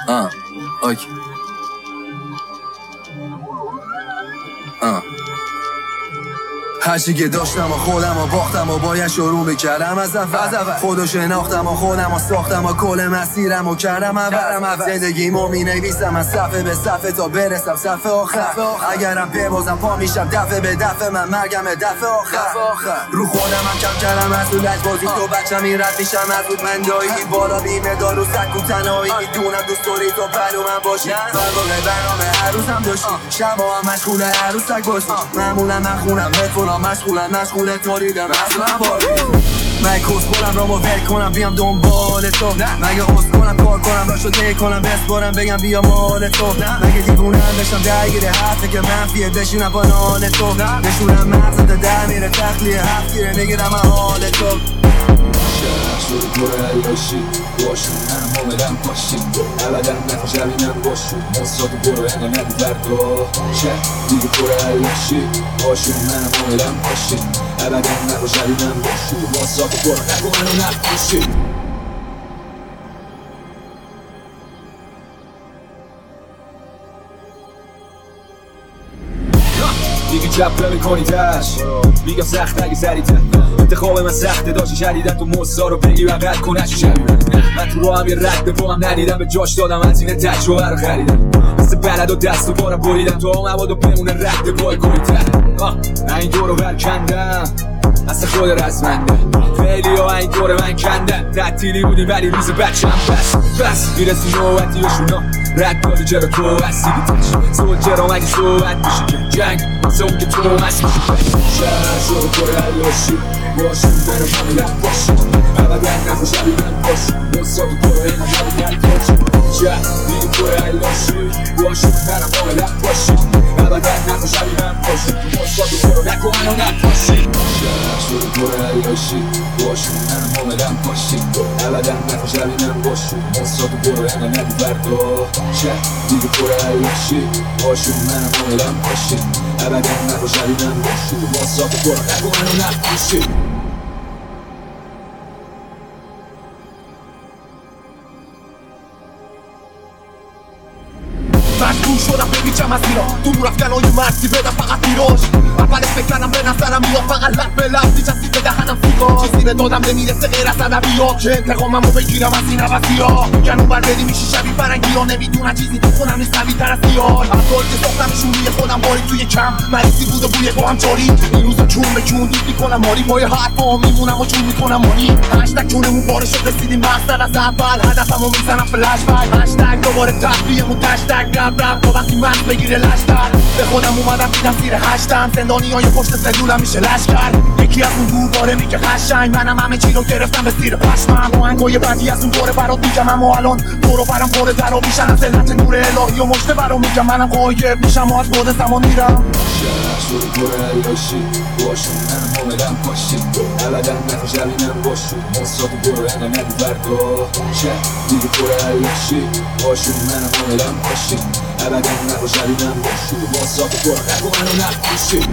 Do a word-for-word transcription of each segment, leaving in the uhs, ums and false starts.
آه اوکی آه هرچی که داشتم و خودم و باختم و باید شروع میکردم از اول خودو شناختم و خودم و ساختم و کل مسیرم و کردم اول زندگیمو می نویسم از صفحه به صفحه تا برسم صفحه آخر اگرم ببازم پا میشم دفعه به دفعه من مرگم دفعه آخر رو خودم هم کم کردم از اون لجبازی تو بچم این رد میشم از بود من دایی این بالا بیمه دارو سک و تنهایی میدونم دوست داری تو پلو من باشی فرقه برنامه هر روزم داشتی شبا هم مشغوله عروسک باشی معمولا من خونم هدفونم مشغولم مشغول تاریدم اصلا باری من کس کنم رامو ول کنم بیام دنبال تو مگه عوض کنم کار کنم راشو طی کنم بسپارم بگم بیا مال تو مگه دیوونم بشم درگیر حرفه که منفیه بشینم با نال تو نشونم مغزت در میره تخلیه هفتیره میگیرم حال تو شروع پر علاشی باشون منم حاملم باشی ابدا نخوا شبینم باشون مصرات برو انگا نگو بردا شهر دیگه پر علاشی باشون منم حاملم باشی ابدا نخوا شبینم باشون مصرات برو نگو منو نخواشی دیگه چپ نمی‌کنی تش میگم سخت نگه زریده انتخاب من سخته داشتی شدیدن تو مصا رو بگی و قد کنه چی شدیدن من تو رو هم یه رد پا هم ندیدم به جاش دادم از این تجربه رو خریدم مثل بلد و دست و بارم بریدم تو هم عباد و بمونه رد پای کنی تر من این دور رو برکندم اصلا خود رزمنده خیلی ها این دور من کندن تعطیلی بودی ولی روز بچم بس بس میرسی نوبتی و شونا رد دادی چرا تو هستی بیتش سول چرا مگه صحبت میشه که جنگ واسه اون که تو هست میشه شهر شروع پر علاشی باشون برم حاملم باشی ابدا نخوا شبینم باشی مصاد و برو اینو شبینم باشی شهر دیگه پر علاشی باشون برم حاملم باشی ابدا نخوا شبینم باشی مصاد و برو نکن منو نکاشی شروع پر علاشی باشون منم حاملم باشی ابدا نخوا شبینم باشی مصاد و برو اینو نگو بردا شهر دیگه پر علاشی باشون منم حاملم باشی ابدا نخوا شبینم باشی مصاد و برو نکن منو نکاشی مجبور شدم بپیچم از ایران دور افکنای مرسی بدم فقط ایراش اولش فکرم به نظرم میاد فقط لب به لب میچسید به دهنم سیگار چیزی به دادم نمیرسه غیر از ادبیات که انتقاممو بگیرم از این عوضی‌ها میگن اون بردی میشی شبیه فرنگی ها نمیدونن چیزی تو خونم نیست قوی تر از خیال افکاری که ساختمشون روی خودم باری توی کم مریضی بود و بوی با هم جاری این روزا چون به چون دید میکنم ماری پای حرفا میمونم و چون میکنم مانی هشتگ چونمون بارش شد رسیدیم مقصد از اول هدفمو میزنم فلش بک هشتگ دوباره تخلیه‌مون تشتگ رب رب تا وقتی من بگیره لشتر به خودم اومدم دیدم زیر هشتم زندانی های پشت سلولم میشه لشکر یکی از اون دوباره میگه قشنگ منم همه چی رو گرفتم به زیر پشمم با انگای بدی از اون دوره برات میگم اما الان دورو برم پر در و بیشن از علت نور الهی و مشته برام میگم منم غایب میشم و از بعد زمان میرم شهر شروع پر علاشی باشون منم حاملم باشی ابدا نخوا شبینم باشی مصاد و برو اینو نگو بردا شهر دیگه پر علاشی باشون منم حاملم باشی ابدا نخوا شبینم باشی مصاد و برو نکن منو نکاشی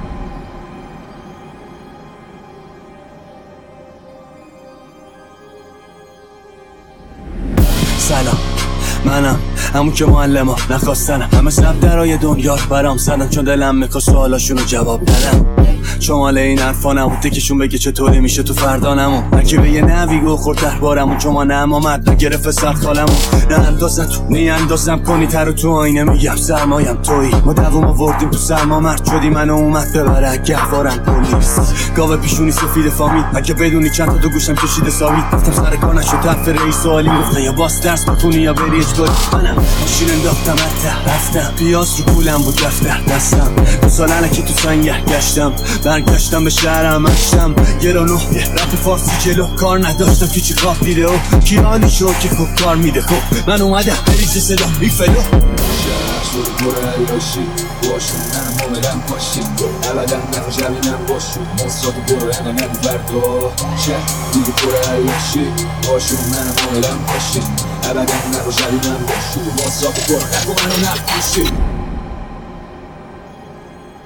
سلام منم همون که معلم ها نخواستنم همه شب درای دنیا رو برام زدن چون دلم میخوا سوالاشونو جواب دادم چون مال این حرفا نبود تکیشون بگه چطوری میشه تو فردا نمون هرکی به یه نوی گو خورد تحبارمون چون ما نم آمد نگرفت سر خالمون نه اندازن تو نی اندازم کنی تر و تو آینه میگم سرمایم تویی ما دوام آوردیم تو سرما مرد شدی منو اومد ببره گهوارم پلیس گاوه پیشونی سفید فامیل اگه بدونی چند تا تو گوشم کشیده ساوید گفتم سر کار نشد طرف رئیس سوالی گفتن یا باس درس بخونی یا بری اجباری منم ماشین انداختم حتی رفتم پیاس رو کولم بود دفتر دستم دو سال علکی تو سنگر گشتم برگشتم به شهرم اشتم گرانو یه رپ فارسی جلو کار نداشتم که چی خواب دیده و کیانی شو که خوب کار میده خب من اومدم بریز صدا ریفلو شهر شروع پر علاشی باشون منم حاملم باشی ابدا نخوا شبینم باشی مصاد و برو اینو نگو بردا شهر دیگه پر علاشی باشون منم حاملم باشی ابدا نخوا شبینم باشی مصاد و برو نکن منو نکاشی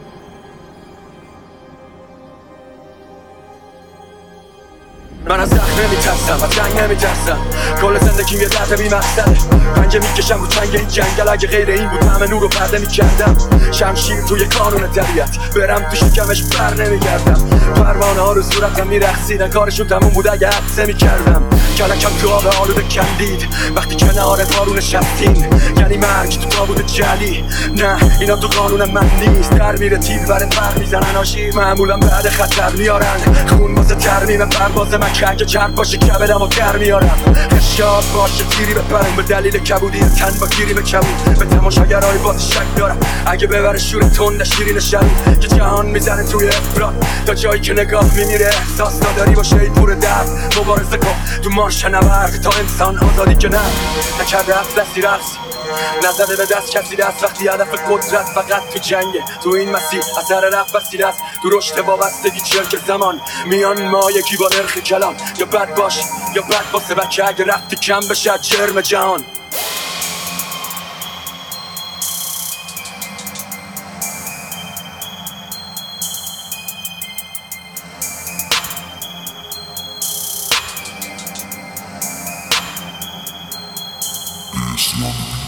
من از نمیترسم از جنگ نمیترسم کل زندگیم یه درد بی مقصده رنگ میکشم رو چنگ این جنگل اگه غیر این بود همه نور رو پرده میکردم شمشیر توی قانون طبیعت برم تو شکمش بر نمیگردم پروانه ها رو صورتم میرخصیدن کارشون تموم بود اگه حدسه میکردم کلکم تو آب آلوده کندید وقتی کنار بارون شستین یعنی مرگ تو تابوت جلی نه اینا تو قانون من نیست در میره تیر بره پر میزنن آشیر معمولا بعد خطر میارن خون واسه ترمیم پرواز مکه اگه چرب باشه کبدم و در میارم خشاب باشه تیری بپرم به دلیل کبودی تن با گیری به کبود به تماشاگرهای باز شک دارم اگه ببره شور تند شیرین شب که جهان میزنه توی افراد تا جایی که نگاه میمیره احساس نداری باشه ای پور درد مبارزه کن تو مارش نورد تا انسان آزادی که نه نکرده از دستی رقص نزده به دست کسی دست وقتی هدف قدرت فقط تو جنگه تو این مسیر اثر رفت وسیله است تو رشد وابستگی چرک زمان میان ما یکی با نرخ کلام یا بد باش یا بد باسه بکه اگه رفتی کم بشه چرم جهان It's not